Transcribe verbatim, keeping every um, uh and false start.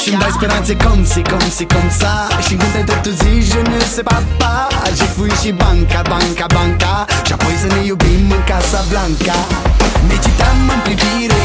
Și-mi dai speranțe cum si, cum si, cum sa. Și-mi când te tu zici, je ne sais pas pas. Și fui și banca, banca, banca. Și apoi să ne iubim în Casa Blanca. Ne citam în privire